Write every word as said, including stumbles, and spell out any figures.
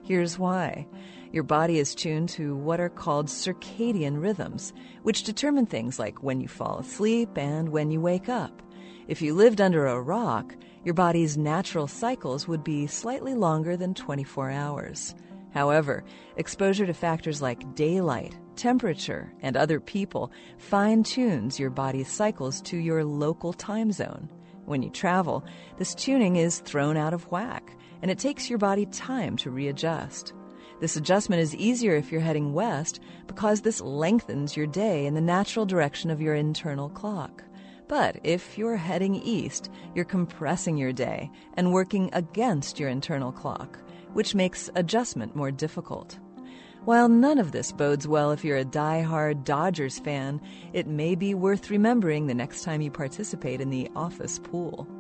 Here's why. Your body is tuned to what are called circadian rhythms, which determine things like when you fall asleep and when you wake up. If you lived under a rock, your body's natural cycles would be slightly longer than twenty-four hours. However, exposure to factors like daylight, temperature, and other people fine-tunes your body's cycles to your local time zone. When you travel, this tuning is thrown out of whack, and it takes your body time to readjust. This adjustment is easier if you're heading west because this lengthens your day in the natural direction of your internal clock. But if you're heading east, you're compressing your day and working against your internal clock, which makes adjustment more difficult. While none of this bodes well if you're a die-hard Dodgers fan, it may be worth remembering the next time you participate in the office pool.